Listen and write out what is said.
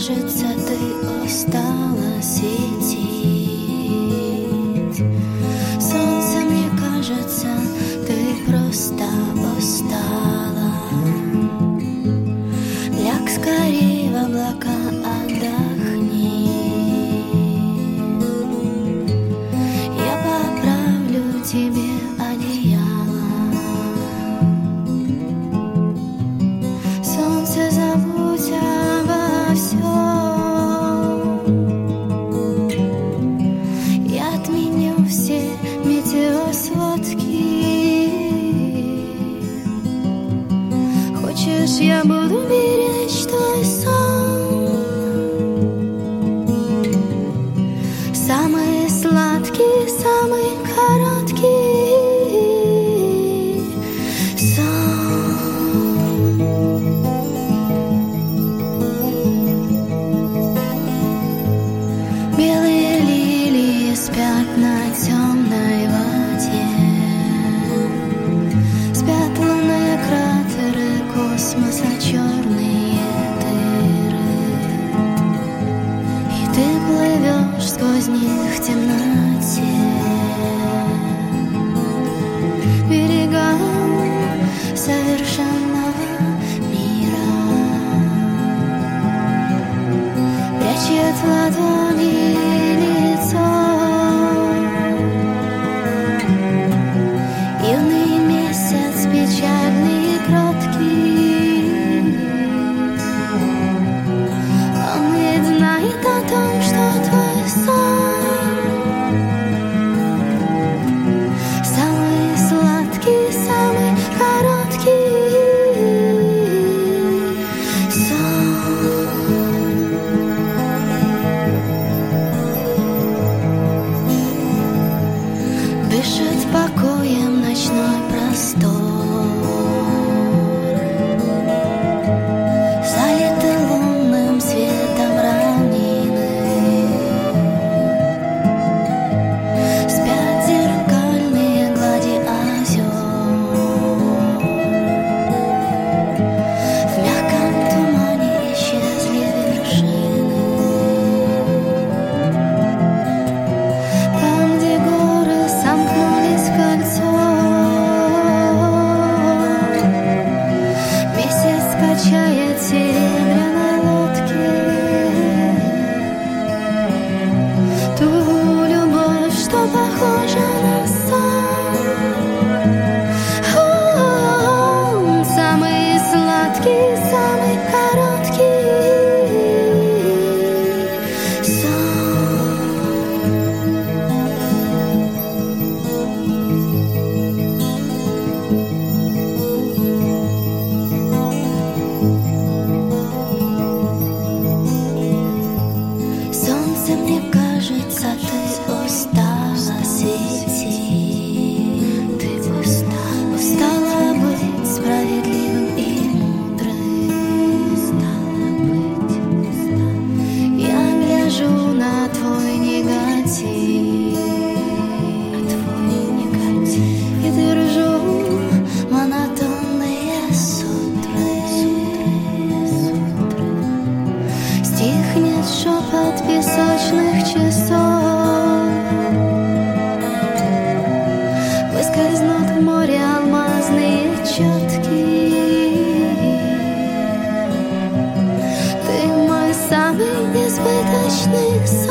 кажется, ты устала светить. Солнце, мне кажется, ты просто устала. Ляг скорее в облака, отдохни. Я поправлю тебе одеяло. Солнце, забудь обо всем. Я отменю все метеосводки. Хочешь, я буду беречь твой сон? Самый сладкий, самый короткий сон. Белые лилии спят на темной воде. Спят лунные кратеры космоса, черные дыры. И ты плывешь сквозь них в темноте. Берегам совершенного мира прячет в ладони лицо. Юный месяц печальный и кроткий. Он ведь знает о том, что твой сон самый сладкий, самый короткий сон. Дышит покоем ночной простор, залиты лунным светом равнины. Спят зеркальные глади озер. В мягком тумане исчезли вершины. Там, где горы сомкнулись в кольцо, месяц качает в серебряной лодке ту любовь, что похожа на сон. Он самый сладкий, самый короткий сон. Солнце, мне кажется, ты устала светить. Ты устала быть справедливым и мудрым. Я гляжу на твой негатив и держу монотонные сутры. Стихнет шепот песочных часов. Выскользнут в море алмазные четки. Ты мой самый несбыточный сон.